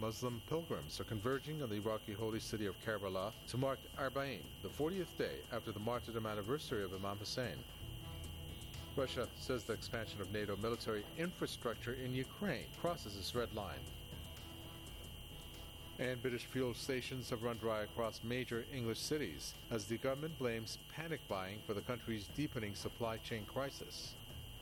Muslim pilgrims are converging on the Iraqi holy city of Karbala to mark Arba'in, the 40th day after the martyrdom anniversary of Imam Hussein. Russia says the expansion of NATO military infrastructure in Ukraine crosses this red line. And British fuel stations have run dry across major English cities as the government blames panic buying for the country's deepening supply chain crisis.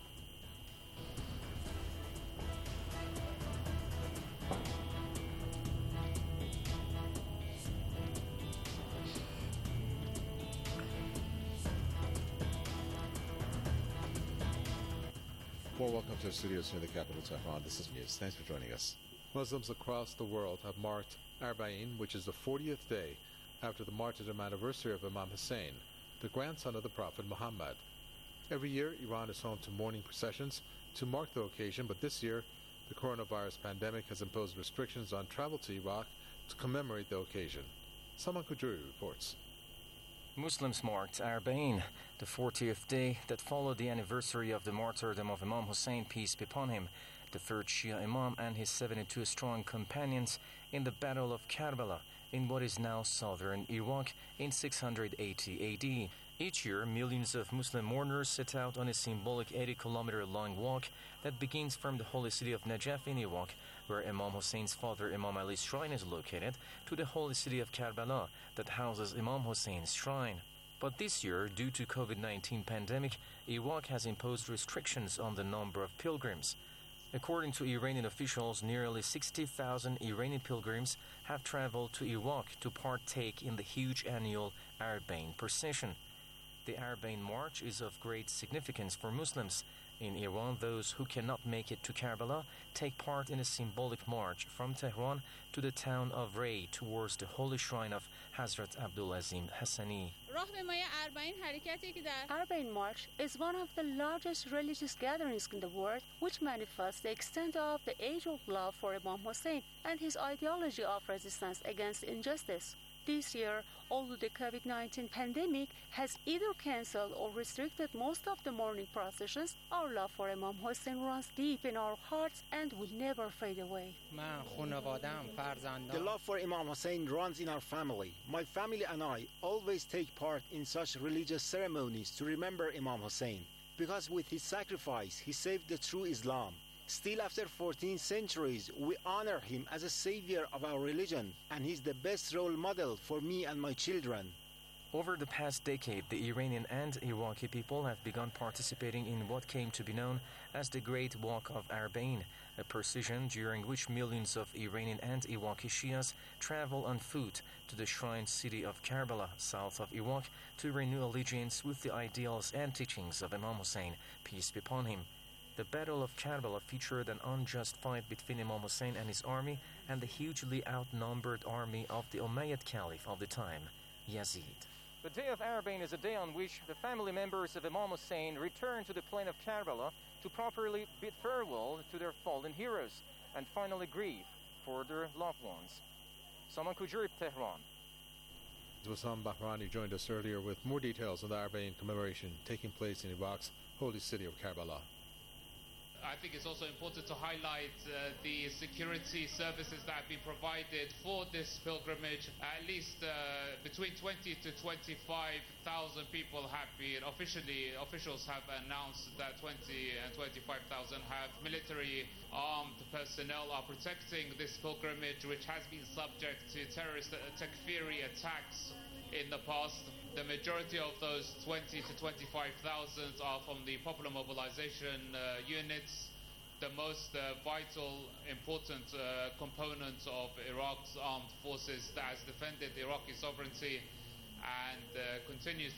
Well, welcome to our studios here in the capital, Tehran. This is News. Thanks for joining us. Muslims across the world have marked Arba'in, which is the 40th day after the martyrdom anniversary of Imam Hussein, the grandson of the Prophet Muhammad. Every year, Iran is home to mourning processions to mark the occasion, but this year, the coronavirus pandemic has imposed restrictions on travel to Iraq to commemorate the occasion. Salman Khoujouri reports. Muslims marked Arba'in, the 40th day that followed the anniversary of the martyrdom of Imam Hussein, peace be upon him, the third Shia Imam and his 72 strong companions in the Battle of Karbala in what is now southern Iraq in 680 AD. Each year, millions of Muslim mourners set out on a symbolic 80-kilometer long walk that begins from the holy city of Najaf in Iraq, where Imam Hussein's father Imam Ali's shrine is located, to the holy city of Karbala that houses Imam Hussein's shrine. But this year, due to COVID-19 pandemic, Iraq has imposed restrictions on the number of pilgrims. According to Iranian officials, nearly 60,000 Iranian pilgrims have traveled to Iraq to partake in the huge annual Arba'in procession. The Arba'in March is of great significance for Muslims. In Iran, those who cannot make it to Karbala take part in a symbolic march from Tehran to the town of Ray towards the holy shrine of Hazrat Abdulazim Hassani. Arba'in March is one of the largest religious gatherings in the world, which manifests the extent of the age-old love for Imam Hussein and his ideology of resistance against injustice. This year, although the COVID-19 pandemic has either cancelled or restricted most of the mourning processions, our love for Imam Hussein runs deep in our hearts and will never fade away. The love for Imam Hussein runs in our family. My family and I always take part in such religious ceremonies to remember Imam Hussein, because with his sacrifice, he saved the true Islam. Still, after 14 centuries, we honor him as a savior of our religion, and he's the best role model for me and my children. Over the past decade, the Iranian and Iraqi people have begun participating in what came to be known as the Great Walk of Arba'in, a procession during which millions of Iranian and Iraqi Shias travel on foot to the shrine city of Karbala, south of Iraq, to renew allegiance with the ideals and teachings of Imam Hussein, peace be upon him. The Battle of Karbala featured an unjust fight between Imam Hussein and his army and the hugely outnumbered army of the Umayyad Caliph of the time, Yazid. The day of Arba'in is a day on which the family members of Imam Hussein return to the plain of Karbala to properly bid farewell to their fallen heroes and finally grieve for their loved ones. Salman Khoujouri, Tehran. Wassam Bahrani joined us earlier with more details on the Arba'in commemoration taking place in Iraq's holy city of Karbala. I think it's also important to highlight the security services that have been provided for this pilgrimage. At least between 20 to 25,000 people have been officials have announced that 20 and 25,000 have military armed personnel are protecting this pilgrimage, which has been subject to terrorist takfiri attacks in the past. The majority of those 20 to 25,000 are from the Popular Mobilization units, the most vital, important component of Iraq's armed forces that has defended Iraqi sovereignty and continues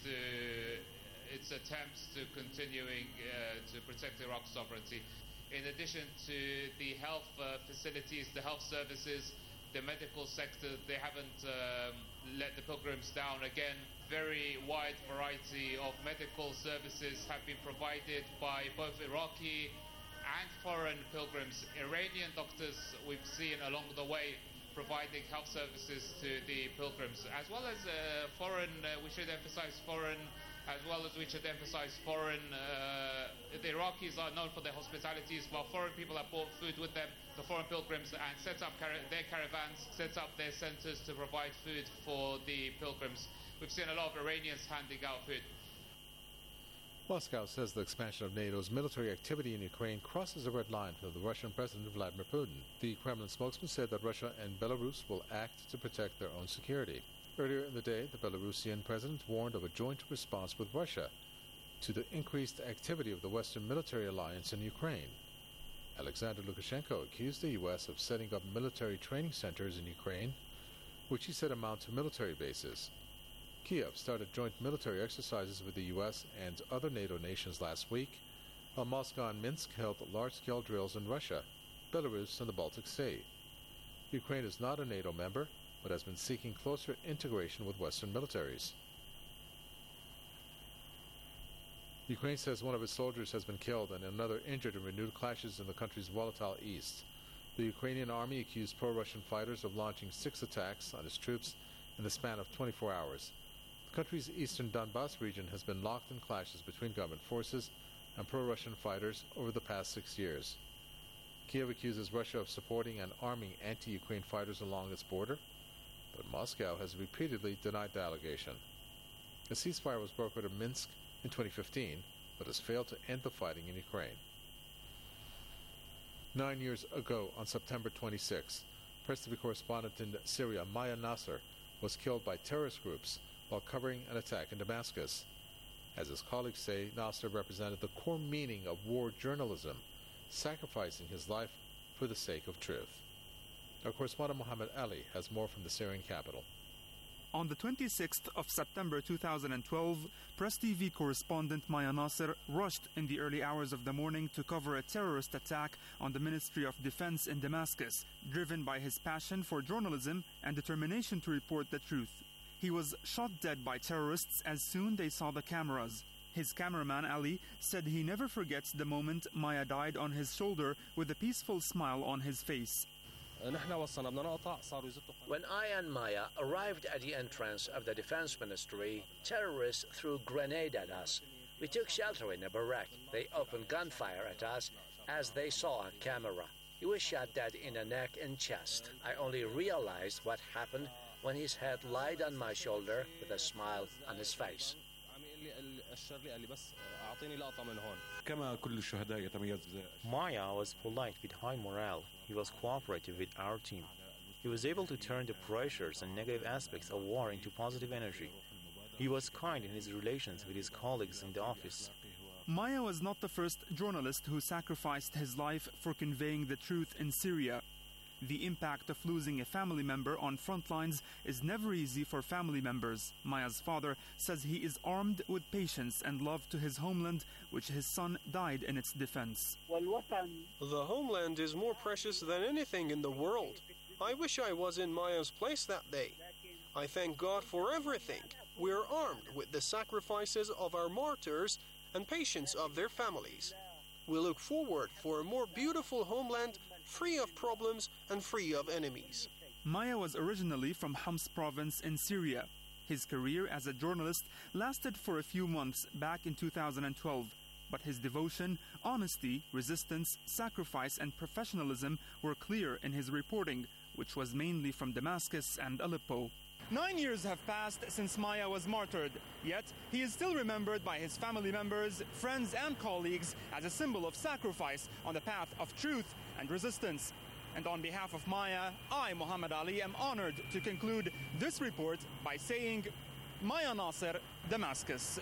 its attempts to continuing to protect Iraq's sovereignty. In addition to the health facilities, the health services, the medical sector, they haven't let the pilgrims down. Again, very wide variety of medical services have been provided by both Iraqi and foreign pilgrims. Iranian doctors we've seen along the way providing health services to the pilgrims, as well as foreign, we should emphasize foreign as well as we should emphasize foreign, the Iraqis are known for their hospitalities, while foreign people have brought food with them, the foreign pilgrims, and set up their caravans, set up their centers to provide food for the pilgrims. We've seen a lot of Iranians handing out food. Moscow says the expansion of NATO's military activity in Ukraine crosses a red line for the Russian President Vladimir Putin. The Kremlin spokesman said that Russia and Belarus will act to protect their own security. Earlier in the day, the Belarusian president warned of a joint response with Russia to the increased activity of the Western military alliance in Ukraine. Alexander Lukashenko accused the U.S. of setting up military training centers in Ukraine, which he said amount to military bases. Kiev started joint military exercises with the U.S. and other NATO nations last week, while Moscow and Minsk held large-scale drills in Russia, Belarus, and the Baltic Sea. Ukraine is not a NATO member, but has been seeking closer integration with Western militaries. Ukraine says one of its soldiers has been killed and another injured in renewed clashes in the country's volatile east. The Ukrainian army accused pro-Russian fighters of launching 6 attacks on its troops in the span of 24 hours. The country's eastern Donbas region has been locked in clashes between government forces and pro-Russian fighters over the past 6 years. Kiev accuses Russia of supporting and arming anti-Ukraine fighters along its border, but Moscow has repeatedly denied the allegation. A ceasefire was brokered in Minsk in 2015, but has failed to end the fighting in Ukraine. 9 years ago, on September 26, Press TV correspondent in Syria, Maya Nasser, was killed by terrorist groups while covering an attack in Damascus. As his colleagues say, Nasser represented the core meaning of war journalism, sacrificing his life for the sake of truth. Our correspondent Mohammed Ali has more from the Syrian capital. On the 26th of September 2012, Press TV correspondent Maya Nasser rushed in the early hours of the morning to cover a terrorist attack on the Ministry of Defense in Damascus, driven by his passion for journalism and determination to report the truth. He was shot dead by terrorists as soon they saw the cameras. His cameraman Ali said he never forgets the moment Maya died on his shoulder with a peaceful smile on his face. When I and Maya arrived at the entrance of the Defense Ministry, terrorists threw grenades at us. We took shelter in a barrack. They opened gunfire at us as they saw a camera. He was shot dead in the neck and chest. I only realized what happened when his head lied on my shoulder with a smile on his face. Maya was polite with high morale. He was cooperative with our team. He was able to turn the pressures and negative aspects of war into positive energy. He was kind in his relations with his colleagues in the office. Maya was not the first journalist who sacrificed his life for conveying the truth in Syria. The impact of losing a family member on front lines is never easy for family members. Maya's father says he is armed with patience and love to his homeland, which his son died in its defense. The homeland is more precious than anything in the world. I wish I was in Maya's place that day. I thank God for everything. We're armed with the sacrifices of our martyrs and patience of their families. We look forward for a more beautiful homeland, free of problems and free of enemies. Maya was originally from Homs province in Syria. His career as a journalist lasted for a few months back in 2012, but his devotion, honesty, resistance, sacrifice, and professionalism were clear in his reporting, which was mainly from Damascus and Aleppo. 9 years have passed since Maya was martyred, yet he is still remembered by his family members, friends, and colleagues as a symbol of sacrifice on the path of truth and resistance. And on behalf of Maya, I, Mohammed Ali, am honored to conclude this report by saying, Maya Nasser, Damascus.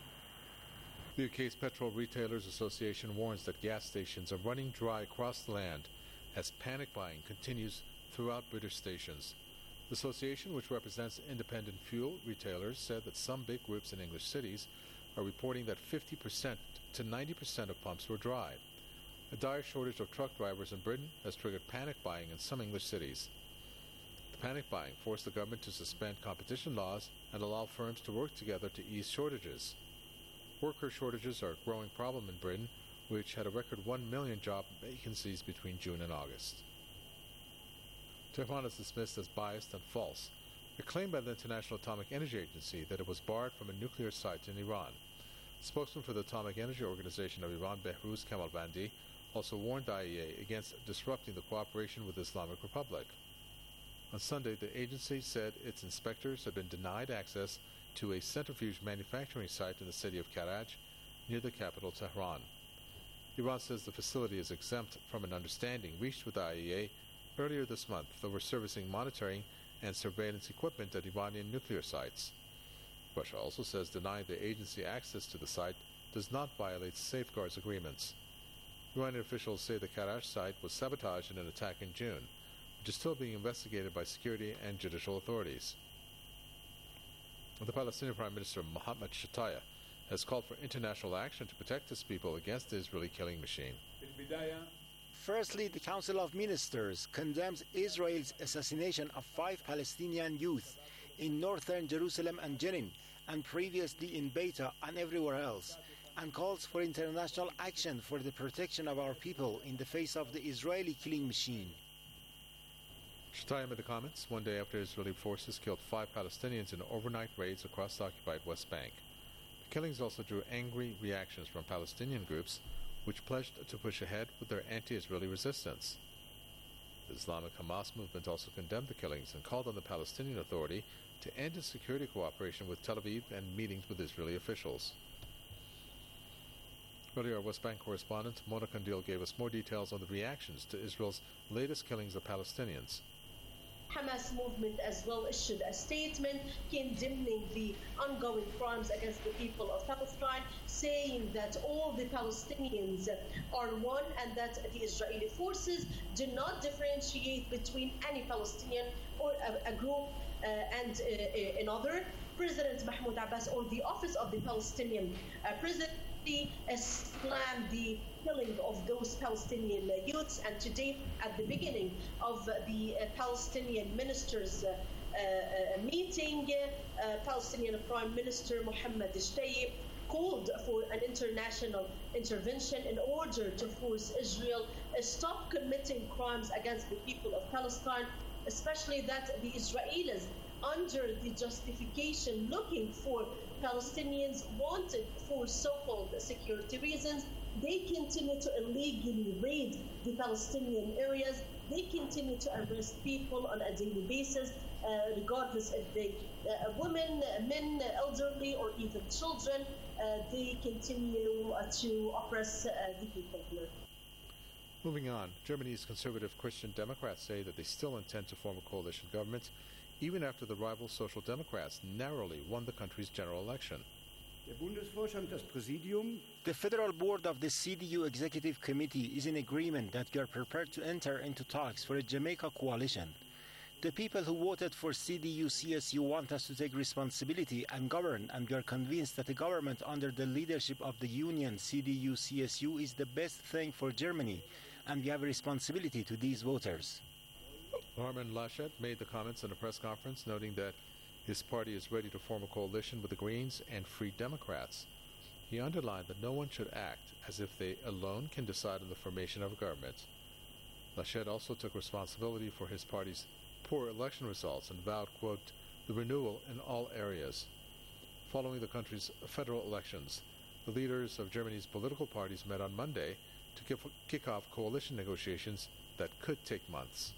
The UK's Petrol Retailers Association warns that gas stations are running dry across the land as panic buying continues throughout British stations. The association, which represents independent fuel retailers, said that some big groups in English cities are reporting that 50% to 90% of pumps were dry. A dire shortage of truck drivers in Britain has triggered panic buying in some English cities. The panic buying forced the government to suspend competition laws and allow firms to work together to ease shortages. Worker shortages are a growing problem in Britain, which had a record 1 million job vacancies between June and August. Tehran is dismissed as biased and false a claim by the International Atomic Energy Agency that it was barred from a nuclear site in Iran. Spokesman for the Atomic Energy Organization of Iran, Behrouz Kamalvandi, also warned the IAEA against disrupting the cooperation with the Islamic Republic. On Sunday, the agency said its inspectors had been denied access to a centrifuge manufacturing site in the city of Karaj, near the capital Tehran. Iran says the facility is exempt from an understanding reached with the IAEA earlier this month over servicing monitoring and surveillance equipment at Iranian nuclear sites. Russia also says denying the agency access to the site does not violate safeguards agreements. Iranian officials say the Karaj site was sabotaged in an attack in June, which is still being investigated by security and judicial authorities. The Palestinian Prime Minister Mohammad Shataya has called for international action to protect his people against the Israeli killing machine. Firstly, the Council of Ministers condemns Israel's assassination of 5 Palestinian youth in northern Jerusalem and Jenin, and previously in Beita and everywhere else, and calls for international action for the protection of our people in the face of the Israeli killing machine. Shataya made the comments one day after Israeli forces killed 5 Palestinians in overnight raids across the occupied West Bank. The killings also drew angry reactions from Palestinian groups, which pledged to push ahead with their anti-Israeli resistance. The Islamic Hamas movement also condemned the killings and called on the Palestinian Authority to end its security cooperation with Tel Aviv and meetings with Israeli officials. Earlier, our West Bank correspondent Mona Kandil gave us more details on the reactions to Israel's latest killings of Palestinians. Hamas movement as well issued a statement condemning the ongoing crimes against the people of Palestine, saying that all the Palestinians are one and that the Israeli forces do not differentiate between any Palestinian or a group and another. President Mahmoud Abbas, or the Office of the Palestinian President, slammed the killing of those Palestinian youths, and today at the beginning of the Palestinian ministers' meeting, Palestinian Prime Minister Mohammed Shtayyeh called for an international intervention in order to force Israel to stop committing crimes against the people of Palestine, especially that the Israelis, under the justification looking for Palestinians wanted for so-called security reasons, they continue to illegally raid the Palestinian areas. They continue to arrest people on a daily basis, regardless if they women, men, elderly, or even children. They continue to oppress the people here. Moving on, Germany's conservative Christian Democrats say that they still intend to form a coalition government, even after the rival Social Democrats narrowly won the country's general election. The Federal Board of the CDU Executive Committee is in agreement that we are prepared to enter into talks for a Jamaica coalition. The people who voted for CDU-CSU want us to take responsibility and govern, and we are convinced that a government under the leadership of the union CDU-CSU is the best thing for Germany, and we have a responsibility to these voters. Armin Laschet made the comments in a press conference, noting that his party is ready to form a coalition with the Greens and Free Democrats. He underlined that no one should act as if they alone can decide on the formation of a government. Laschet also took responsibility for his party's poor election results and vowed, quote, the renewal in all areas. Following the country's federal elections, the leaders of Germany's political parties met on Monday to kick off coalition negotiations that could take months.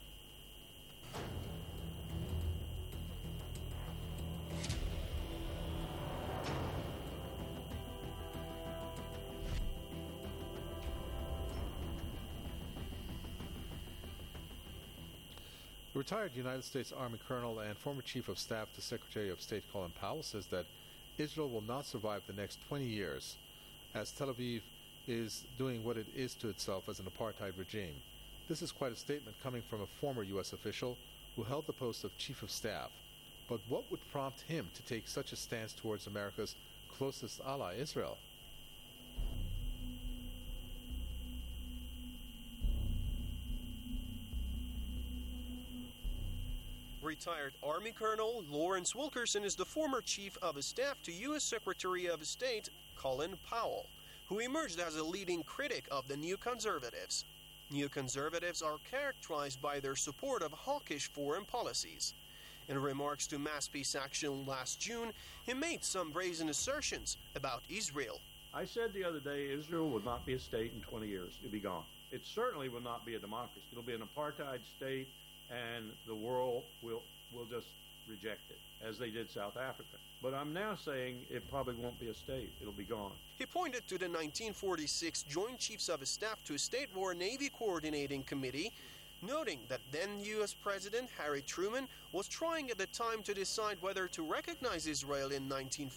The retired United States Army colonel and former Chief of Staff to Secretary of State Colin Powell says that Israel will not survive the next 20 years, as Tel Aviv is doing what it is to itself as an apartheid regime. This is quite a statement coming from a former U.S. official who held the post of Chief of Staff. But what would prompt him to take such a stance towards America's closest ally, Israel? Retired Army Colonel Lawrence Wilkerson is the former Chief of Staff to U.S. Secretary of State Colin Powell, who emerged as a leading critic of the New Conservatives. New Conservatives are characterized by their support of hawkish foreign policies. In remarks to Mass Peace Action last June, he made some brazen assertions about Israel. I said the other day Israel will not be a state in 20 years. It'll be gone. It certainly will not be a democracy. It'll be an apartheid state, and the world will just reject it, as they did South Africa. But I'm now saying it probably won't be a state. It'll be gone. He pointed to the 1946 Joint Chiefs of Staff to State War Navy Coordinating Committee, noting that then U.S. President Harry Truman was trying at the time to decide whether to recognize Israel in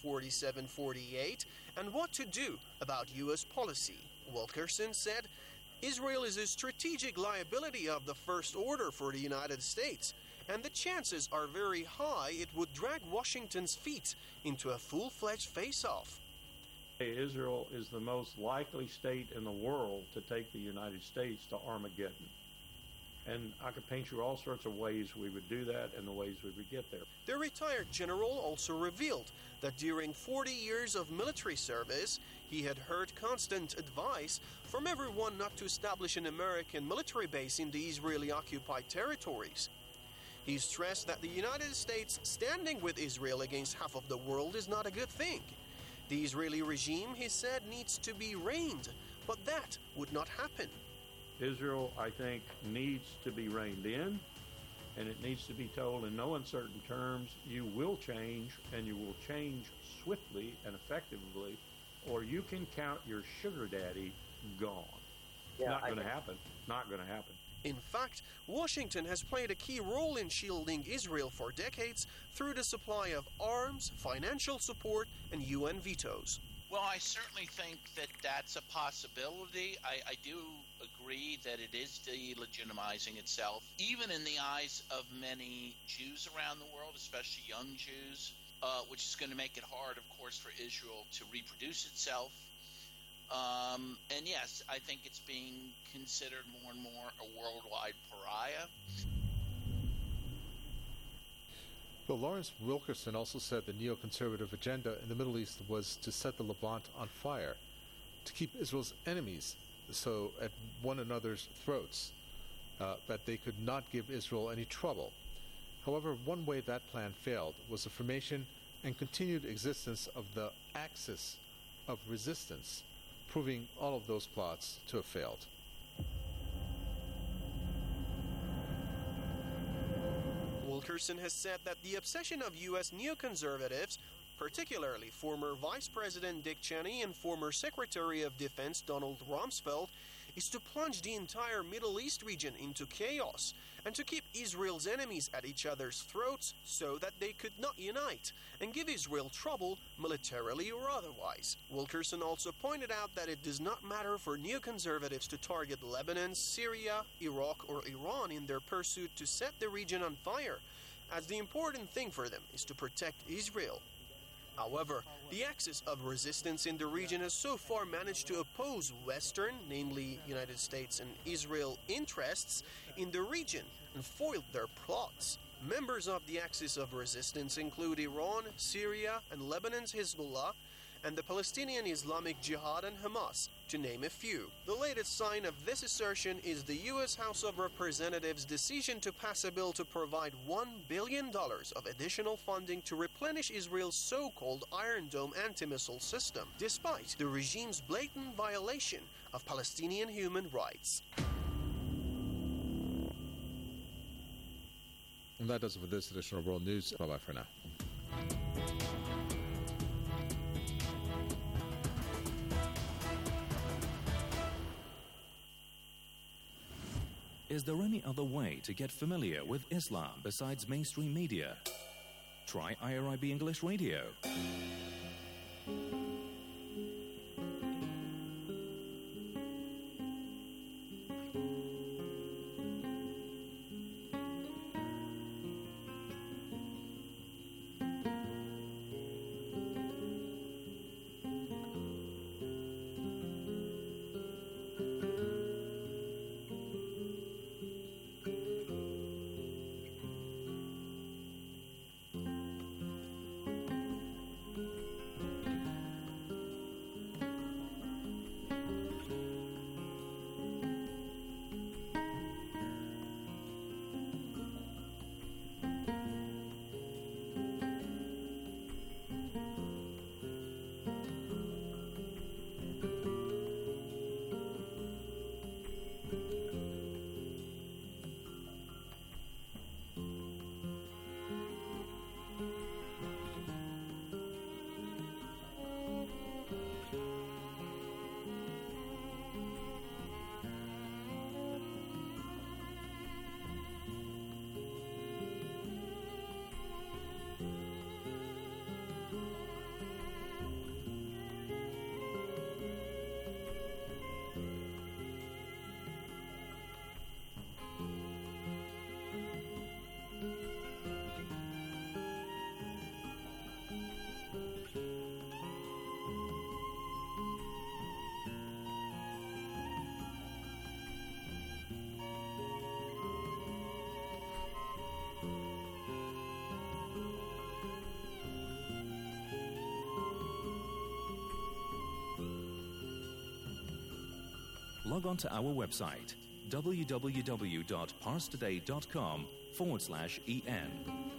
1947-48 and what to do about U.S. policy. Wilkerson said, Israel is a strategic liability of the First Order for the United States, and the chances are very high it would drag Washington's feet into a full-fledged face-off. Israel is the most likely state in the world to take the United States to Armageddon. And I could paint you all sorts of ways we would do that and the ways we would get there. The retired general also revealed that during 40 years of military service, he had heard constant advice from everyone not to establish an American military base in the Israeli-occupied territories. He stressed that the United States standing with Israel against half of the world is not a good thing. The Israeli regime, he said, needs to be reined, but that would not happen. Israel, I think, needs to be reined in, and it needs to be told in no uncertain terms, you will change, and you will change swiftly and effectively, or you can count your sugar daddy gone. Not going to happen. Not going to happen. In fact, Washington has played a key role in shielding Israel for decades through the supply of arms, financial support, and UN vetoes. Well, I certainly think that that's a possibility. I do agree that it is delegitimizing itself, even in the eyes of many Jews around the world, especially young Jews, which is going to make it hard, of course, for Israel to reproduce itself. And yes, I think it's being considered more and more a worldwide pariah. But Lawrence Wilkerson also said the neoconservative agenda in the Middle East was to set the Levant on fire, to keep Israel's enemies so at one another's throats, that they could not give Israel any trouble. However, one way that plan failed was the formation and continued existence of the Axis of Resistance, proving all of those plots to have failed. Wilkerson has said that the obsession of U.S. neoconservatives, particularly former Vice President Dick Cheney and former Secretary of Defense Donald Rumsfeld, is to plunge the entire Middle East region into chaos and to keep Israel's enemies at each other's throats so that they could not unite and give Israel trouble militarily or otherwise. Wilkerson also pointed out that it does not matter for neoconservatives to target Lebanon, Syria, Iraq, or Iran in their pursuit to set the region on fire, as the important thing for them is to protect Israel. However, the axis of resistance in the region has so far managed to oppose Western, namely United States and Israel, interests in the region and foiled their plots. Members of the axis of resistance include Iran, Syria, and Lebanon's Hezbollah, and the Palestinian Islamic Jihad and Hamas, to name a few. The latest sign of this assertion is the U.S. House of Representatives' decision to pass a bill to provide $1 billion of additional funding to replenish Israel's so-called Iron Dome anti-missile system, despite the regime's blatant violation of Palestinian human rights. And that does it for this edition of World News. Bye-bye for now. Is there any other way to get familiar with Islam besides mainstream media? Try IRIB English Radio. log on to our website www.parstoday.com/en.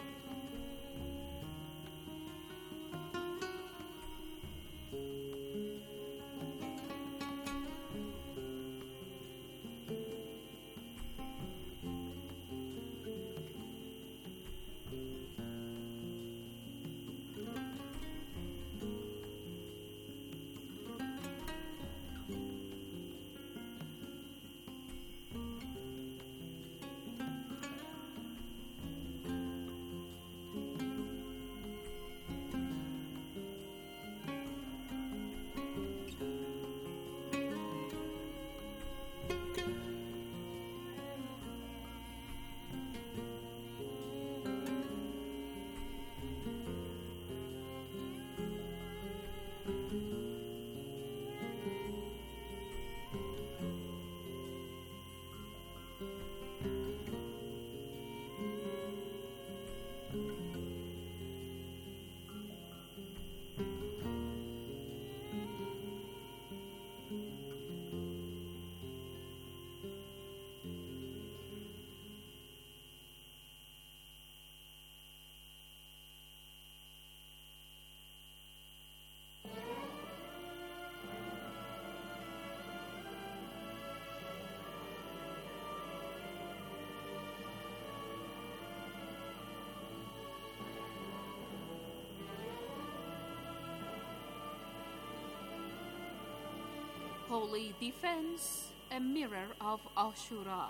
Holy Defense, a mirror of Ashura.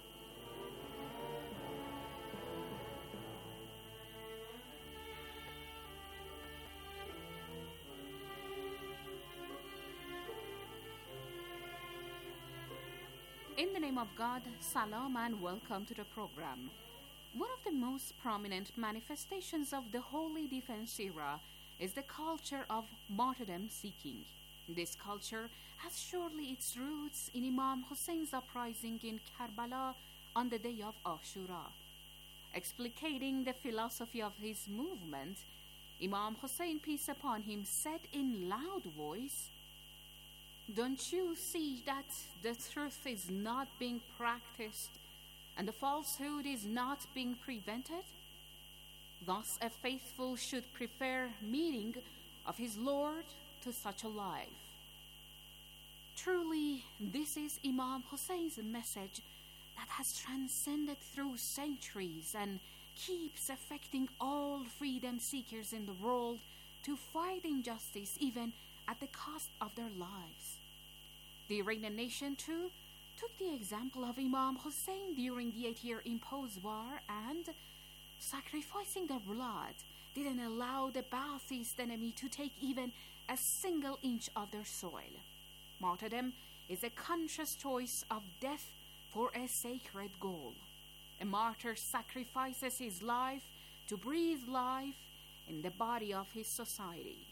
In the name of God, salam and welcome to the program. One of the most prominent manifestations of the Holy Defense era is the culture of martyrdom seeking. This culture has surely its roots in Imam Hussein's uprising in Karbala on the day of Ashura. Explicating the philosophy of his movement, Imam Hussein, peace upon him, said in loud voice, "Don't you see that the truth is not being practiced and the falsehood is not being prevented? Thus a faithful should prefer meeting of his Lord to such a life." Truly, this is Imam Hussein's message that has transcended through centuries and keeps affecting all freedom seekers in the world to fight injustice even at the cost of their lives. The Iranian nation too took the example of Imam Hussein during the 8-year imposed war and, sacrificing their blood, didn't allow the Ba'athist enemy to take even a single inch of their soil. Martyrdom is a conscious choice of death for a sacred goal. A martyr sacrifices his life to breathe life in the body of his society.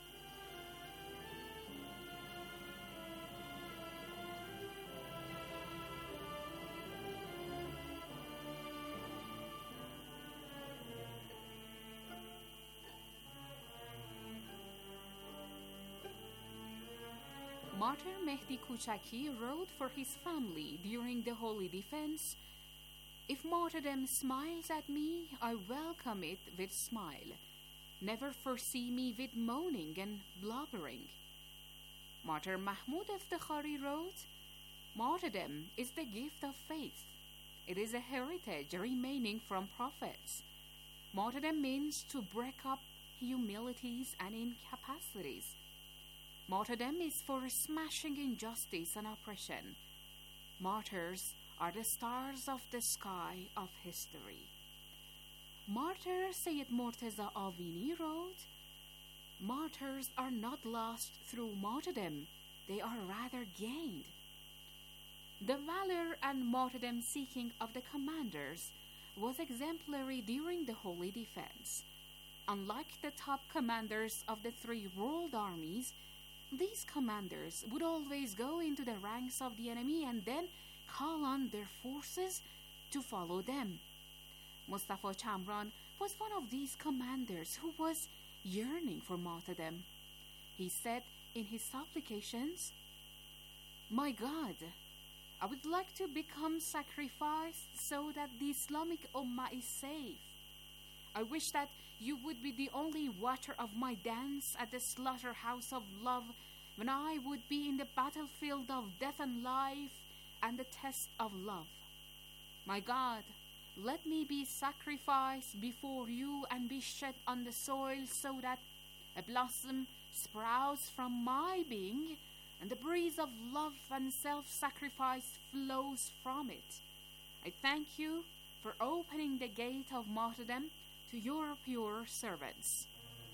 Martyr Mehdi Kuchaki wrote for his family during the Holy Defense, "If martyrdom smiles at me, I welcome it with smile. Never foresee me with moaning and blubbering." Martyr Mahmoud Iftikhari wrote, "Martyrdom is the gift of faith. It is a heritage remaining from prophets. Martyrdom means to break up humilities and incapacities. Martyrdom is for smashing injustice and oppression. Martyrs are the stars of the sky of history." Martyr Sayyid Murtaza Avini wrote, "Martyrs are not lost through martyrdom, they are rather gained." The valor and martyrdom seeking of the commanders was exemplary during the Holy Defense. Unlike the top commanders of the three world armies, these commanders would always go into the ranks of the enemy and then call on their forces to follow them. Mustafa Chamran was one of these commanders who was yearning for martyrdom. He said in his supplications, "My God, I would like to become sacrificed so that the Islamic Ummah is safe. I wish that you would be the only watcher of my dance at the slaughterhouse of love when I would be in the battlefield of death and life and the test of love. My God, let me be sacrificed before you and be shed on the soil so that a blossom sprouts from my being and the breeze of love and self-sacrifice flows from it. I thank you for opening the gate of martyrdom to your pure servants.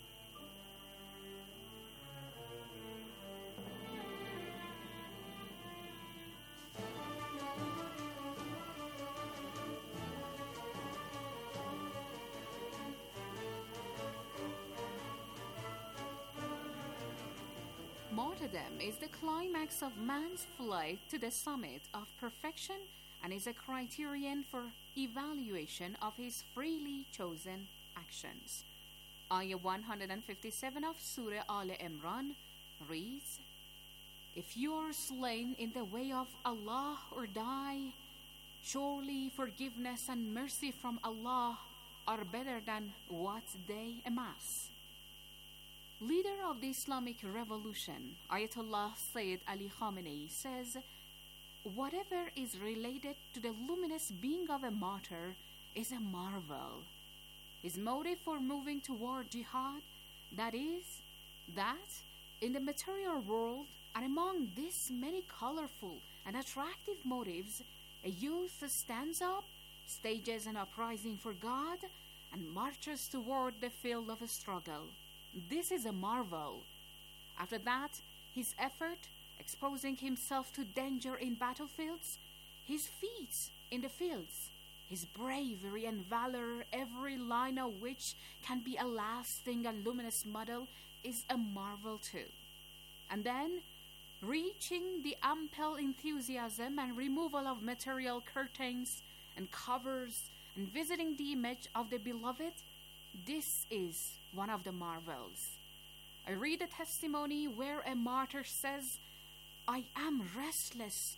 Martyrdom is the climax of man's flight to the summit of perfection and is a criterion for evaluation of his freely chosen actions. Ayah 157 of Surah Al Imran reads, If you are slain in the way of Allah or die, surely forgiveness and mercy from Allah are better than what they amass. Leader of the Islamic Revolution, Ayatollah Sayyid Ali Khamenei says, whatever is related to the luminous being of a martyr is a marvel. His motive for moving toward jihad, that is, that in the material world and among these many colorful and attractive motives, a youth stands up, stages an uprising for God, and marches toward the field of a struggle. This is a marvel. After that, his effort, exposing himself to danger in battlefields, his feats in the fields, his bravery and valor, every line of which can be a lasting and luminous model, is a marvel too. And then, reaching the ample enthusiasm and removal of material curtains and covers and visiting the image of the beloved, this is one of the marvels. I read a testimony where a martyr says, I am restless.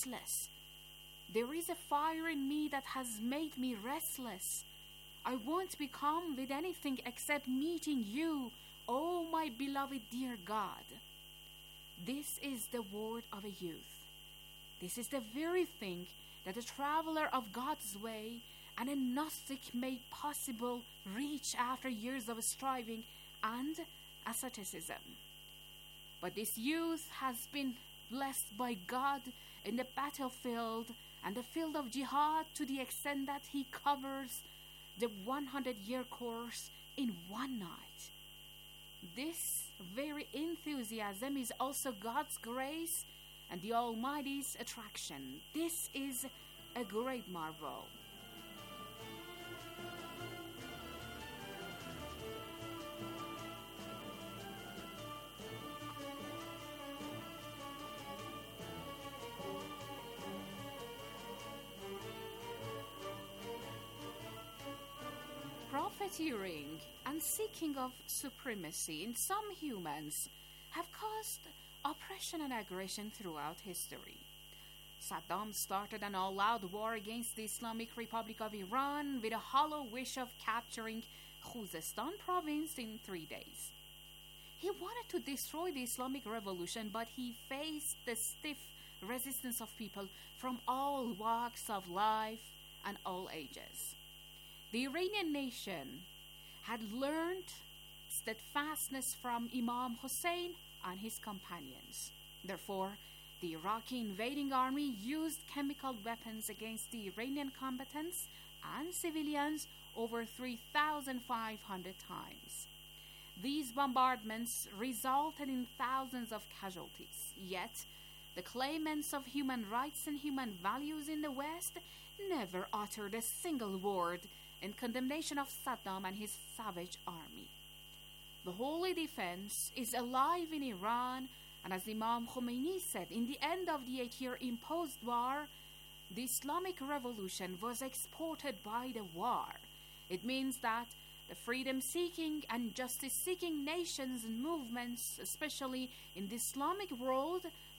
There is a fire in me that has made me restless. I won't be calm with anything except meeting you, oh my beloved dear God. This is the word of a youth. This is the very thing that a traveler of God's way and a Gnostic made possible reach after years of striving and asceticism. But this youth has been blessed by God in the battlefield and the field of jihad to the extent that he covers the 100-year course in one night. This very enthusiasm is also God's grace and the Almighty's attraction. This is a great marvel. Profiteering and seeking of supremacy in some humans have caused oppression and aggression throughout history. Saddam started an all-out war against the Islamic Republic of Iran with a hollow wish of capturing Khuzestan province in 3 days. He wanted to destroy the Islamic Revolution, but he faced the stiff resistance of people from all walks of life and all ages. The Iranian nation had learned steadfastness from Imam Hussein and his companions. Therefore, the Iraqi invading army used chemical weapons against the Iranian combatants and civilians over 3,500 times. These bombardments resulted in thousands of casualties. Yet, the claimants of human rights and human values in the West never uttered a single word in condemnation of Saddam and his savage army. The Holy Defense is alive in Iran, and as Imam Khomeini said, in the end of the 8-year imposed war, the Islamic Revolution was exported by the war. It means that the freedom-seeking and justice-seeking nations and movements, especially in the Islamic world,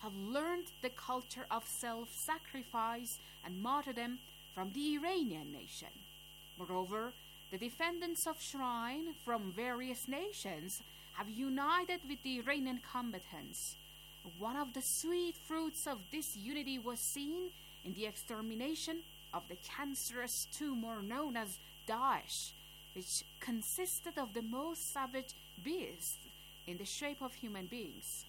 have learned the culture of self-sacrifice and martyrdom from the Iranian nation. Moreover, the defendants of Shrine from various nations have united with the Iranian combatants. One of the sweet fruits of this unity was seen in the extermination of the cancerous tumor known as Daesh, which consisted of the most savage beasts in the shape of human beings.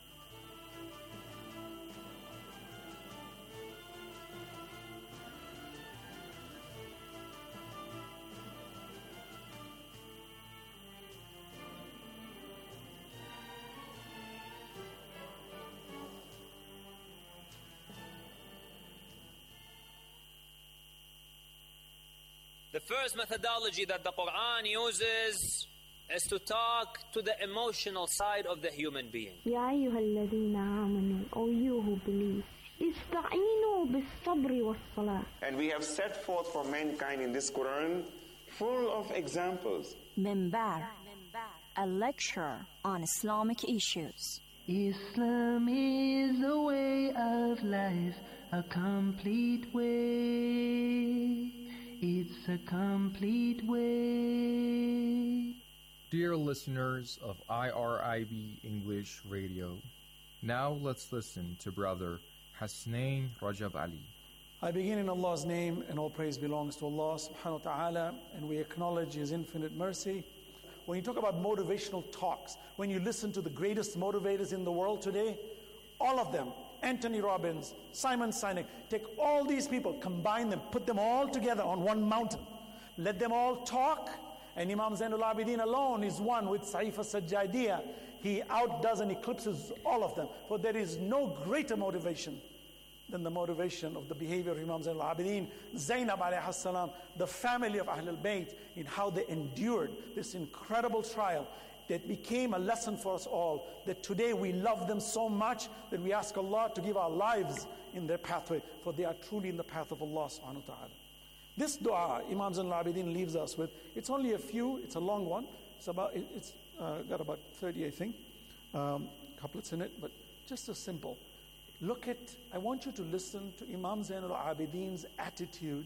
The first methodology that the Quran uses is to talk to the emotional side of the human being. يا أيها الذين آمنوا, O you who believe, استعينوا بالصبر والصلاة. And we have set forth for mankind in this Quran full of examples. Minbar, a lecture on Islamic issues. Islam is a way of life, a complete way. It's a complete way. Dear listeners of IRIB English Radio, now let's listen to Brother Hasnain Rajab Ali. I begin in Allah's name, and all praise belongs to Allah subhanahu wa ta'ala, and we acknowledge His infinite mercy. When you talk about motivational talks, when you listen to the greatest motivators in the world today, all of them, Anthony Robbins, Simon Sinek, take all these people, combine them, put them all together on one mountain. Let them all talk, and Imam Zainul Abidin alone is one with Sa'ifa Sajjadiyah. He outdoes and eclipses all of them. For there is no greater motivation than the motivation of the behavior of Imam Zainul Abidin, Zainab alayhi salam, the family of Ahlul Bayt, in how they endured this incredible trial that became a lesson for us all, that today we love them so much that we ask Allah to give our lives in their pathway, for they are truly in the path of Allah subhanahu wa ta'ala. This dua Imam Zainul Abidin leaves us with, it's only a few, it's a long one, it's got about 30 I think, couplets in it, but just a simple. I want you to listen to Imam Zainul Abidin's attitude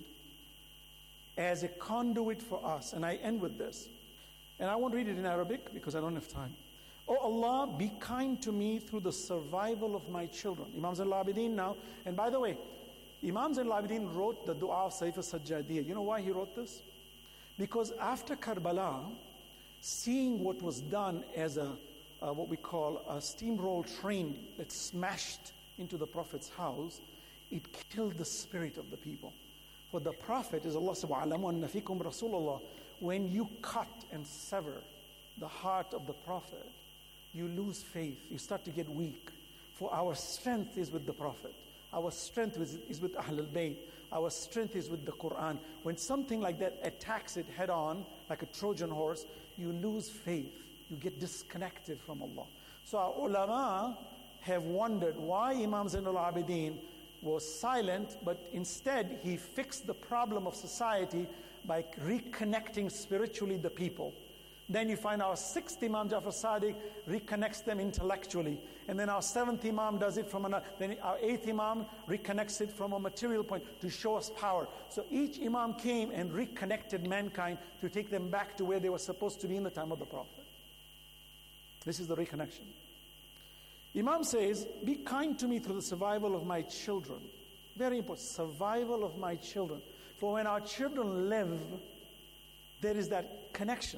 as a conduit for us, and I end with this. And I won't read it in Arabic because I don't have time. Oh Allah, be kind to me through the survival of my children. Imam Zainul Abidin now, and by the way, Imam Zainul Abidin wrote the dua of Sa'ifa Sajjadiyah. You know why he wrote this? Because after Karbala, seeing what was done as what we call a steamroll train that smashed into the Prophet's house, it killed the spirit of the people. For the Prophet, as Allah said, وَعَلَمُوا أَنَّ فِيكُمْ رَسُولَ اللَّهِ, when you cut and sever the heart of the Prophet, you lose faith, you start to get weak. For our strength is with the Prophet. Our strength is with Ahlul Bayt. Our strength is with the Quran. When something like that attacks it head on, like a Trojan horse, you lose faith. You get disconnected from Allah. So our ulama have wondered why Imam Zainul Abidin was silent, but instead he fixed the problem of society by reconnecting spiritually the people. Then you find our sixth Imam Jafar Sadiq reconnects them intellectually. And then our seventh Imam does it from another. Then our eighth Imam reconnects it from a material point to show us power. So each Imam came and reconnected mankind to take them back to where they were supposed to be in the time of the Prophet. This is the reconnection. Imam says, be kind to me through the survival of my children. Very important, survival of my children. For when our children live, there is that connection.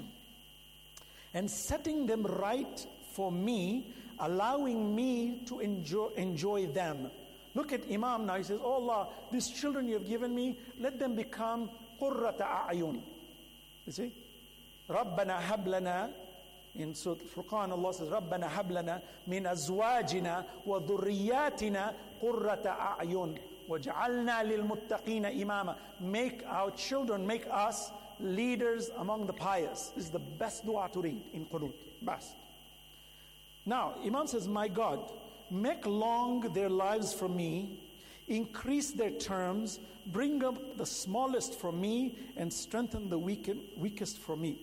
And setting them right for me, allowing me to enjoy them. Look at Imam now, he says, oh Allah, these children you have given me, let them become qurrata a'yun. You see? Rabbana hab lana. In Surah Al-Furqan, Allah says, رَبَّنَا هَبْ لَنَا مِنْ أَزْوَاجِنَا وَذُرِّيَّاتِنَا قُرَّةَ أَعْيُنٍ وَاجْعَلْنَا لِلْمُتَّقِينَ إِمَامًا. Make our children, make us leaders among the pious. This is the best dua to read in Qunut. Best. Now, Imam says, my God, make long their lives for me, increase their terms, bring up the smallest for me, and strengthen the weakest for me.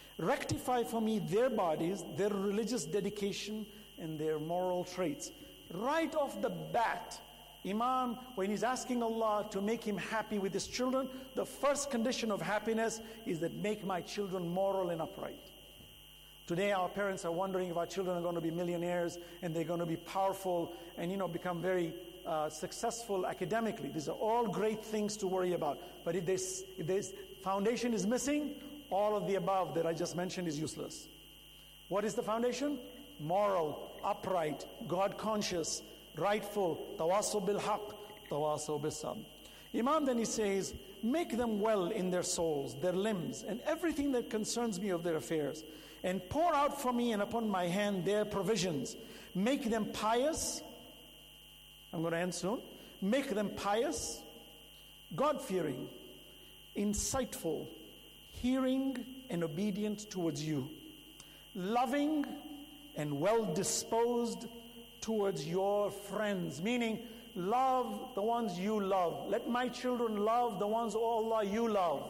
Rectify for me their bodies, their religious dedication, and their moral traits. Right off the bat, Imam, when he's asking Allah to make him happy with his children, the first condition of happiness is that make my children moral and upright. Today our parents are wondering if our children are going to be millionaires and they're going to be powerful and become very successful academically. These are all great things to worry about. But if this foundation is missing, all of the above that I just mentioned is useless. What is the foundation? Moral, upright, God conscious, rightful, tawasaw bil haqq, tawasaw bil sabr. Imam then he says, make them well in their souls, their limbs, and everything that concerns me of their affairs, and pour out from me and upon my hand their provisions. Make them pious. I'm going to end soon. Make them pious, God-fearing, insightful, hearing and obedient towards you, loving and well-disposed towards your friends, meaning love the ones you love. Let my children love the ones, oh Allah, you love.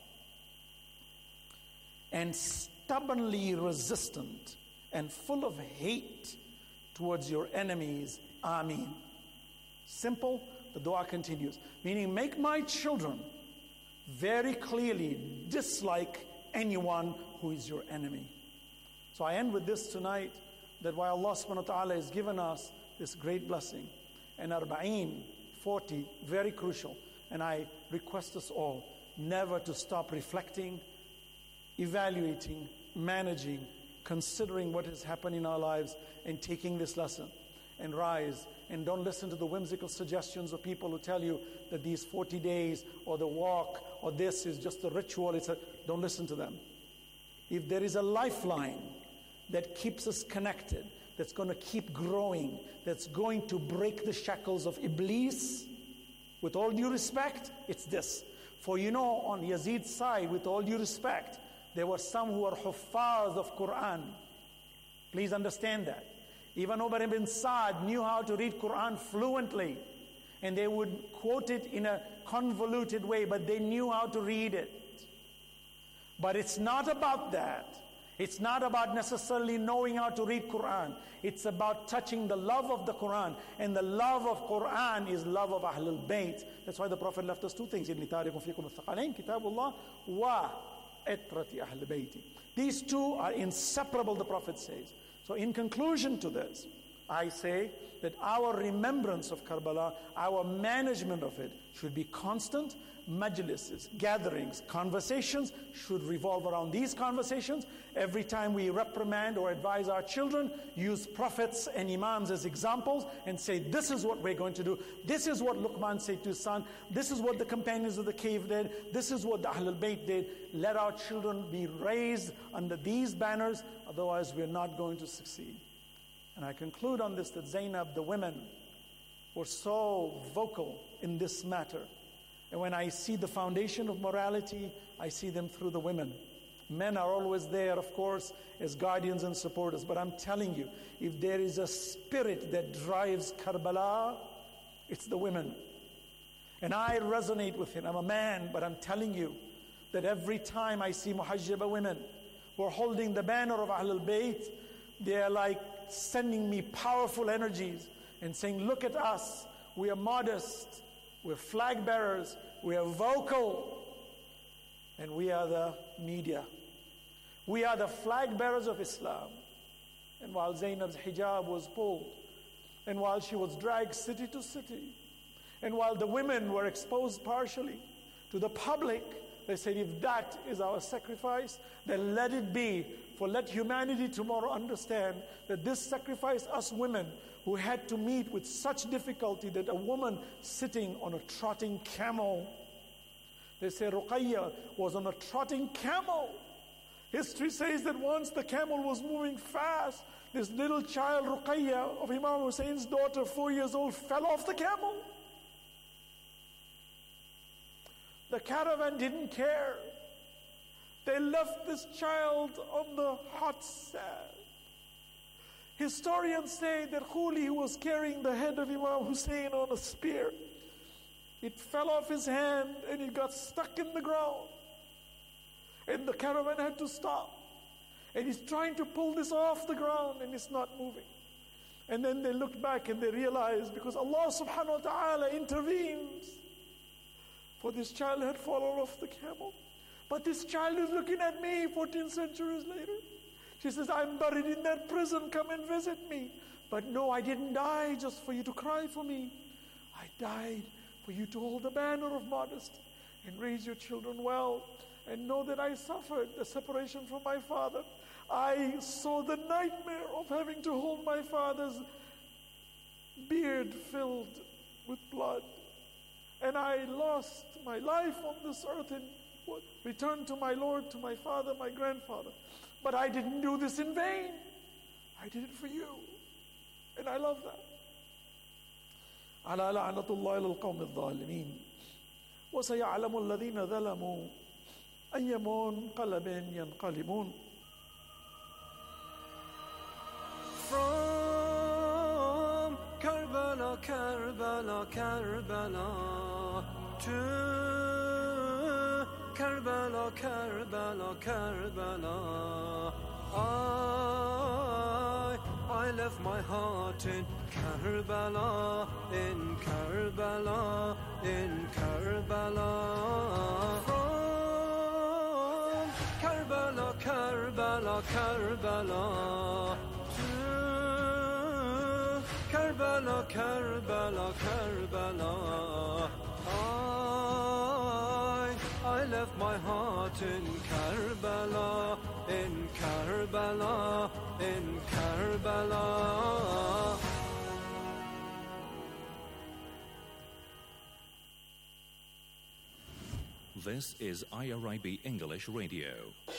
And stubbornly resistant and full of hate towards your enemies. Ameen. Simple, the dua continues. Meaning, make my children very clearly dislike anyone who is your enemy. So I end with this tonight, that while Allah subhanahu wa ta'ala has given us this great blessing, and Arba'een, 40, very crucial. And I request us all never to stop reflecting, evaluating, managing, considering what has happened in our lives, and taking this lesson and rise. And don't listen to the whimsical suggestions of people who tell you that these 40 days or the walk or this is just a ritual. Don't listen to them. If there is a lifeline that keeps us connected, that's going to keep growing, that's going to break the shackles of Iblis, with all due respect, it's this. For on Yazid's side, with all due respect, there were some who were huffaz of Quran. Please understand that. Even Umar ibn Saad knew how to read Quran fluently, and they would quote it in a convoluted way, but they knew how to read it. But it's not about that. It's not about necessarily knowing how to read Quran. It's about touching the love of the Quran. And the love of Quran is love of Ahlul Bayt. That's why the Prophet left us two things. إِنِّي تَارِكٌ فِيكُمُ الثَّقَلَيْنِ كِتَابُ اللَّهِ وَإِتْرَةِ أَهْلِ بَيْتِ. These two are inseparable, the Prophet says. So in conclusion to this, I say that our remembrance of Karbala, our management of it should be constant. Majlises, gatherings, conversations should revolve around these conversations. Every time we reprimand or advise our children, use prophets and imams as examples and say, this is what we're going to do. This is what Luqman said to his son. This is what the companions of the cave did. This is what the Ahlul Bayt did. Let our children be raised under these banners, otherwise we're not going to succeed. And I conclude on this, that Zainab, the women, were so vocal in this matter. And when I see the foundation of morality, I see them through the women. Men are always there, of course, as guardians and supporters. But I'm telling you, if there is a spirit that drives Karbala, it's the women. And I resonate with it. I'm a man, but I'm telling you that every time I see Muhajjaba women who are holding the banner of Ahlul Bayt, they are like sending me powerful energies and saying, look at us, we are modest, we're flag bearers, we are vocal, and we are the media. We are the flag bearers of Islam. And while Zainab's hijab was pulled, and while she was dragged city to city, and while the women were exposed partially to the public, they said, if that is our sacrifice, then let it be. For let humanity tomorrow understand that this sacrifice, us women, who had to meet with such difficulty, that a woman sitting on a trotting camel, they say Ruqayya was on a trotting camel. History says that once the camel was moving fast, this little child Ruqayya of Imam Hussein's daughter, 4 years old, fell off the camel. The caravan didn't care. They left this child on the hot sand. Historians say that Khuli was carrying the head of Imam Hussein on a spear. It fell off his hand and it got stuck in the ground. And the caravan had to stop. And he's trying to pull this off the ground and it's not moving. And then they looked back and they realized, because Allah subhanahu wa ta'ala intervenes, for this child had fallen off the camel. But this child is looking at me 14 centuries later. She says, I'm buried in that prison, come and visit me. But no, I didn't die just for you to cry for me. I died for you to hold the banner of modesty and raise your children well, and know that I suffered the separation from my father. I saw the nightmare of having to hold my father's beard filled with blood. And I lost my life on this earth and returned to my Lord, to my father, my grandfather. But I didn't do this in vain. I did it for you. And I love that. على لعنة الله للقوم الظالمين وسيعلم الذين ظلموا أي منقلب ينقلبون. From Karbala, Karbala, Karbala to Karbala, Karbala, Karbala, I left my heart in Karbala, in Karbala, in Karbala. From Karbala, Karbala, Karbala to Karbala, Karbala, Karbala, I left my heart in Karbala, in Karbala, in Karbala. This is IRIB English Radio.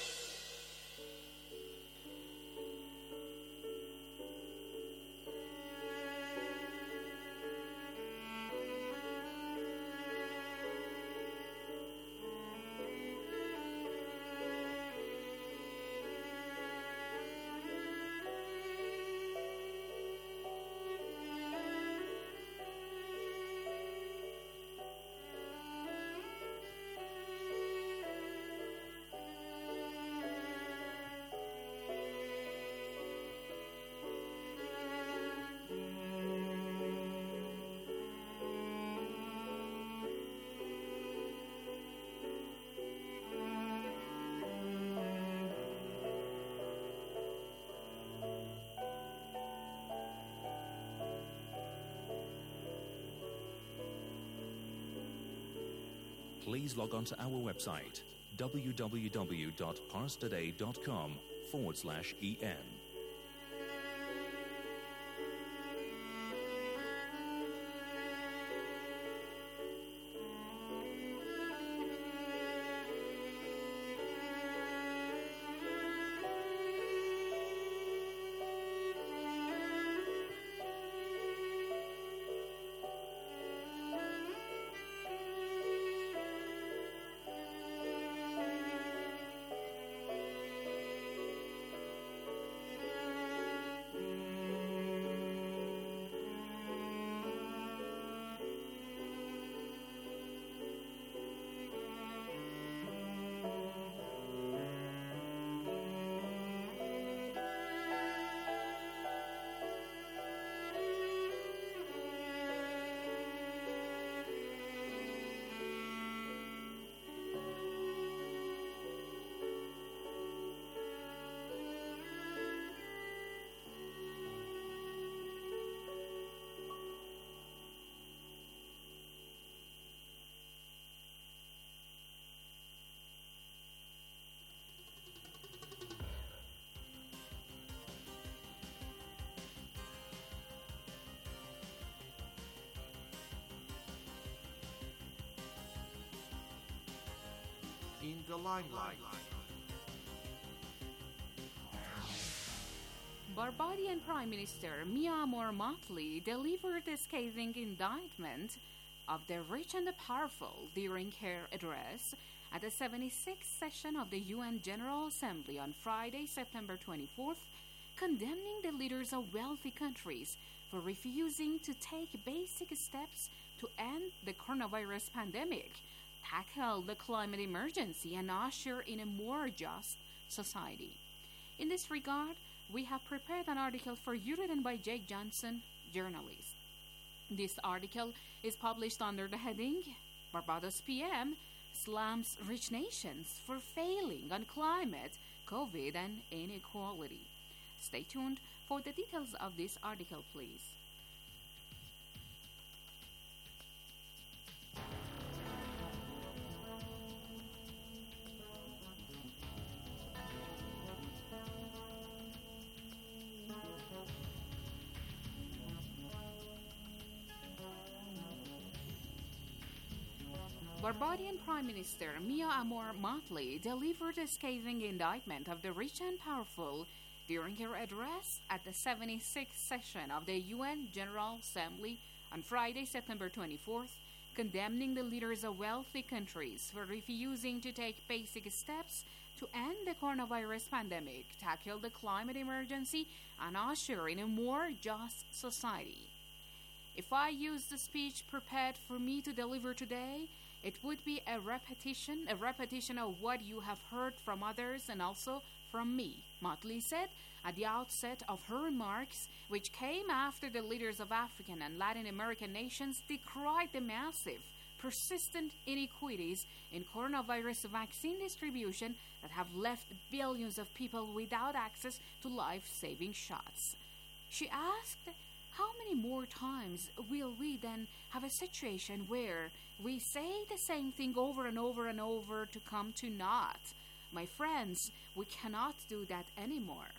Please log on to our website, www.parstoday.com/en. In the limelight. Barbadian Prime Minister Myanmar Motley delivered a scathing indictment of the rich and the powerful during her address at the 76th session of the UN General Assembly on Friday, September 24th, condemning the leaders of wealthy countries for refusing to take basic steps to end the coronavirus pandemic, tackle the climate emergency, and usher in a more just society. In this regard, we have prepared an article for you written by Jake Johnson, journalist. This article is published under the heading Barbados PM slams rich nations for failing on climate, COVID, and inequality. Stay tuned for the details of this article, please. Barbadian Prime Minister Mia Amor Motley delivered a scathing indictment of the rich and powerful during her address at the 76th session of the UN General Assembly on Friday, September 24th, condemning the leaders of wealthy countries for refusing to take basic steps to end the coronavirus pandemic, tackle the climate emergency, and usher in a more just society. If I used the speech prepared for me to deliver today, it would be a repetition of what you have heard from others and also from me, Motley said at the outset of her remarks, which came after the leaders of African and Latin American nations decried the massive, persistent inequities in coronavirus vaccine distribution that have left billions of people without access to life-saving shots. She asked, how many more times will we then have a situation where we say the same thing over and over and over to come to naught? My friends, we cannot do that anymore.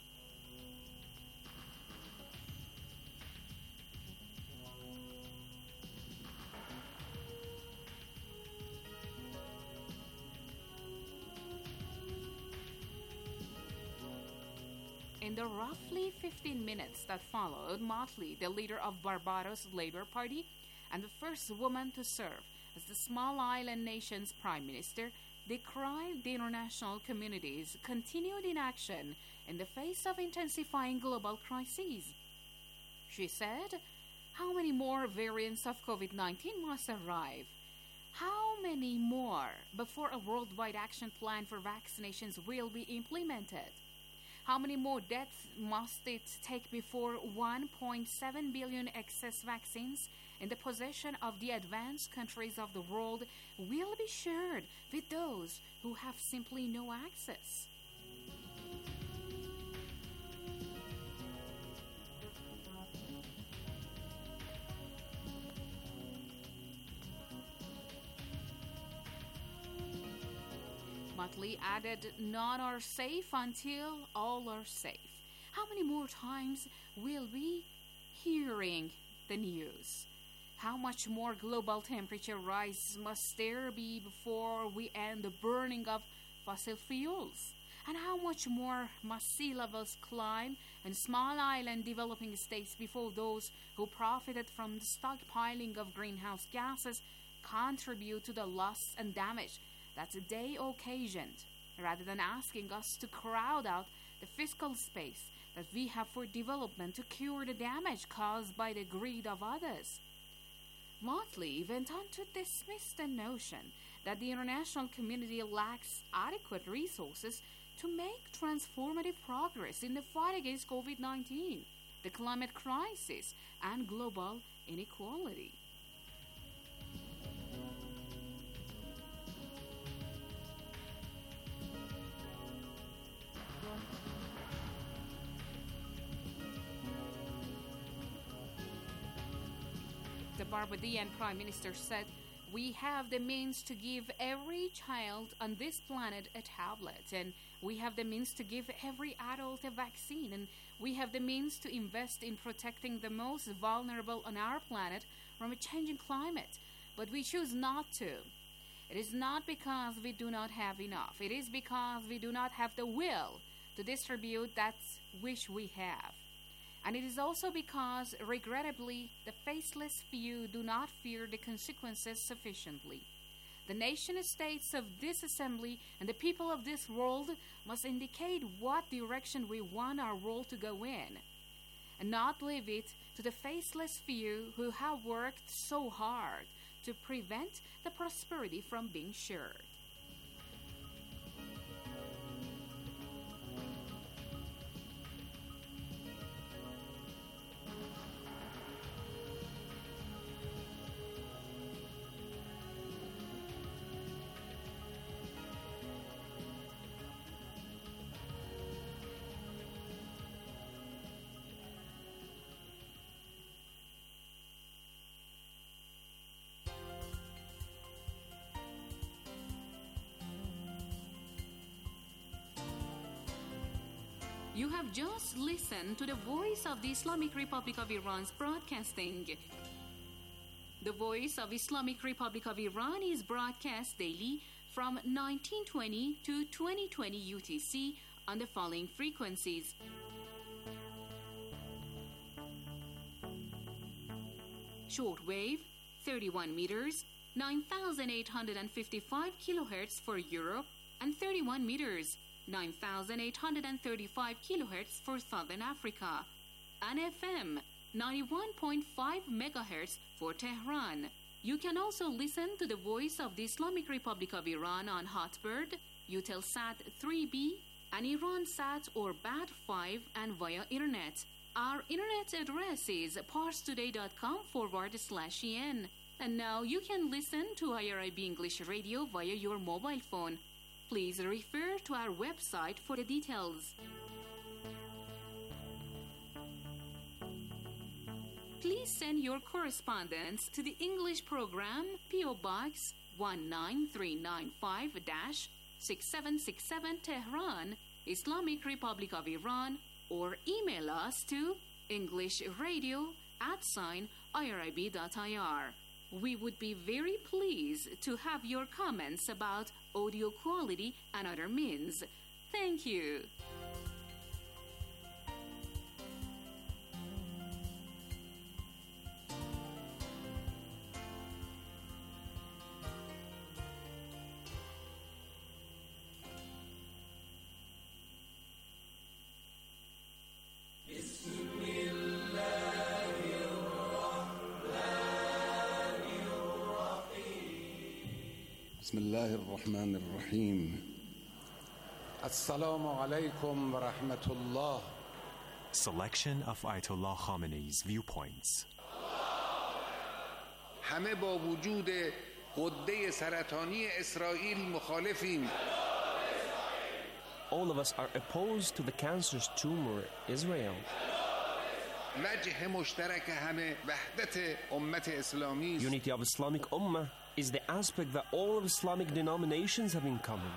In the roughly 15 minutes that followed, Motley, the leader of Barbados Labour Party and the first woman to serve as the small island nation's prime minister, decried the international community's continued inaction in the face of intensifying global crises. She said, how many more variants of COVID-19 must arrive? How many more before a worldwide action plan for vaccinations will be implemented? How many more deaths must it take before 1.7 billion excess vaccines in the possession of the advanced countries of the world will be shared with those who have simply no access? Motley added, none are safe until all are safe. How many more times will we hearing the news? How much more global temperature rise must there be before we end the burning of fossil fuels? And how much more must sea levels climb in small island developing states before those who profited from the stockpiling of greenhouse gases contribute to the loss and damage that they occasioned, rather than asking us to crowd out the fiscal space that we have for development to cure the damage caused by the greed of others? Motley went on to dismiss the notion that the international community lacks adequate resources to make transformative progress in the fight against COVID-19, the climate crisis, and global inequality. The Barbadian Prime Minister said, we have the means to give every child on this planet a tablet, and we have the means to give every adult a vaccine, and we have the means to invest in protecting the most vulnerable on our planet from a changing climate, but we choose not to. It is not because we do not have enough. It is because we do not have the will to distribute that which we have. And it is also because, regrettably, the faceless few do not fear the consequences sufficiently. The nation-states of this assembly and the people of this world must indicate what direction we want our world to go in, and not leave it to the faceless few who have worked so hard to prevent the prosperity from being shared. You have just listened to the Voice of the Islamic Republic of Iran's broadcasting. The Voice of Islamic Republic of Iran is broadcast daily from 1920 to 2020 UTC on the following frequencies. Shortwave, 31 meters, 9,855 kilohertz for Europe, and 31 meters, 9,835 kilohertz for Southern Africa, and FM, 91.5 megahertz for Tehran. You can also listen to the Voice of the Islamic Republic of Iran on Hotbird, Eutelsat 3B, and Iransat or BAT5 and via Internet. Our internet address is parstoday.com/en. And now you can listen to IRIB English Radio via your mobile phone. Please refer to our website for the details. Please send your correspondence to the English program, P.O. Box 19395-6767 Tehran, Islamic Republic of Iran, or email us to englishradio@irib.ir. We would be very pleased to have your comments about audio quality and other means. Thank you. بسم الله الرحمن الرحيم السلام عليكم ورحمة الله. Selection of Ayatollah Khamenei's viewpoints. همه با وجود غده سرطانی اسرائیل مخالفیم. All of us are opposed to the cancerous tumor Israel. وجه مشترک همه وحدت امت اسلامی. Unity of Islamic Ummah is the aspect that all of Islamic denominations have in common.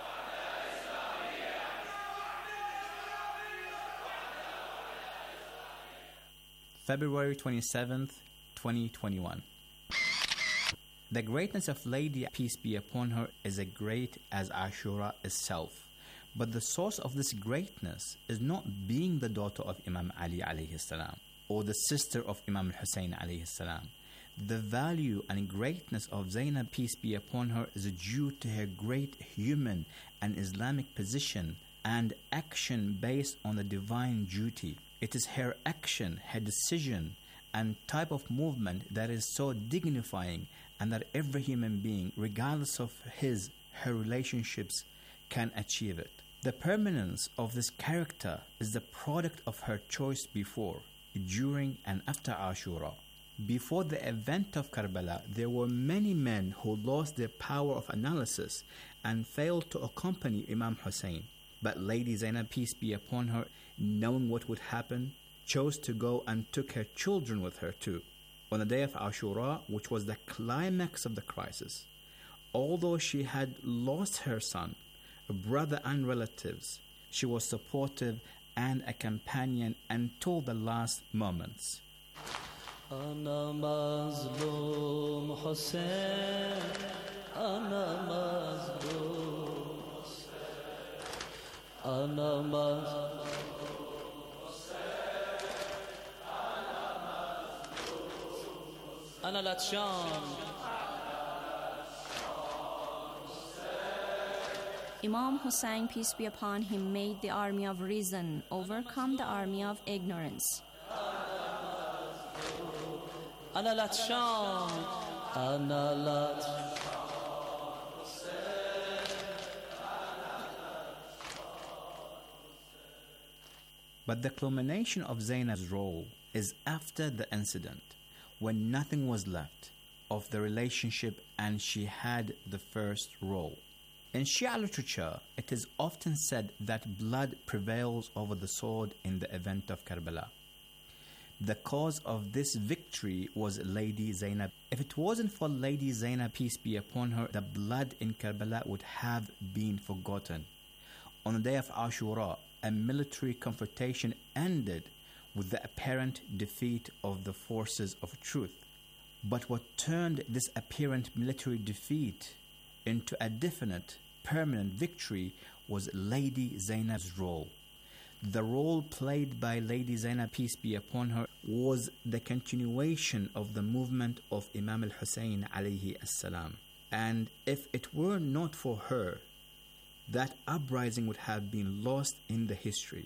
February 27th, 2021. The greatness of Lady, peace be upon her, is as great as Ashura itself. But the source of this greatness is not being the daughter of Imam Ali alayhi salam or the sister of Imam Hussein alayhi salam. The value and greatness of Zainab, peace be upon her, is due to her great human and Islamic position and action based on the divine duty. It is her action, her decision, and type of movement that is so dignifying, and that every human being, regardless of her relationships, can achieve it. The permanence of this character is the product of her choice before, during, and after Ashura. Before the event of Karbala, there were many men who lost their power of analysis and failed to accompany Imam Hussein. But Lady Zainab, peace be upon her, knowing what would happen, chose to go and took her children with her too. On the day of Ashura, which was the climax of the crisis, although she had lost her son, a brother and relatives, she was supportive and a companion until the last moments. أنا مظلوم حسين أنا مظلوم أنا مظلوم أنا لطشان. Imam Hussein, peace be upon him, made the army of reason overcome the army of ignorance. أنا لطشان أنا لطشان. But the culmination of Zainab's role is after the incident, when nothing was left of the relationship and she had the first role. In Shia literature, it is often said that blood prevails over the sword in the event of Karbala. The cause of this victory was Lady Zainab. If it wasn't for Lady Zainab, peace be upon her, the blood in Karbala would have been forgotten. On the day of Ashura, a military confrontation ended with the apparent defeat of the forces of truth. But what turned this apparent military defeat into a definite, permanent victory was Lady Zainab's role. The role played by Lady Zainab, peace be upon her, was the continuation of the movement of Imam al-Hussein alayhi as-salam. And if it were not for her, that uprising would have been lost in the history.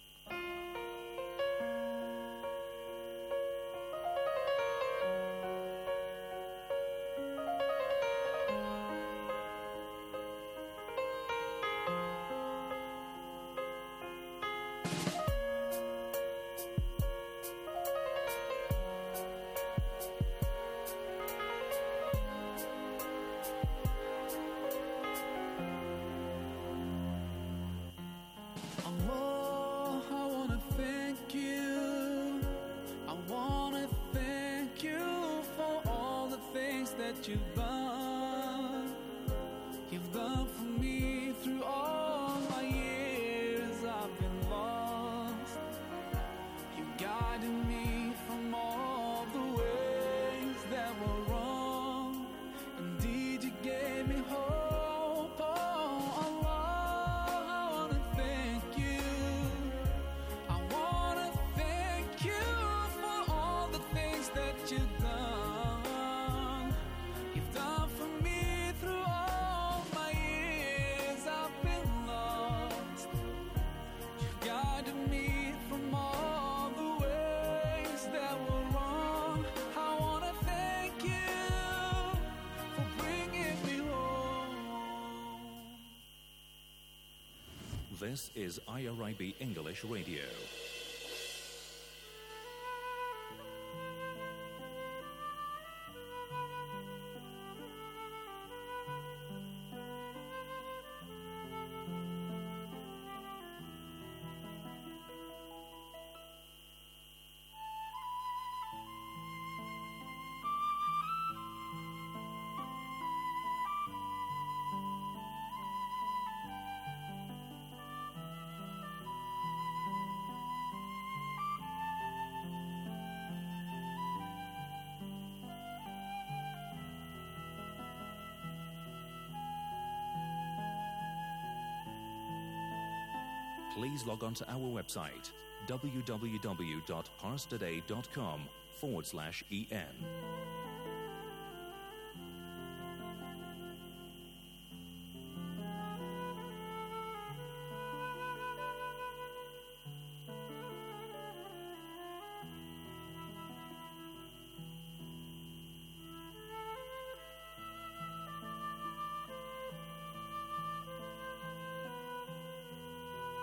You've done for me through all my years. I've been lost. You guided me from all the ways that were wrong. Indeed, you gave me hope. Oh Allah, I wanna thank you. I wanna thank you for all the things that you've done. You've done for me through all my years. I've been lost. You've guided me from all the ways that were wrong. I wanna thank you for bringing me home. This is IRIB English Radio. Please log on to our website www.parstoday.com/en.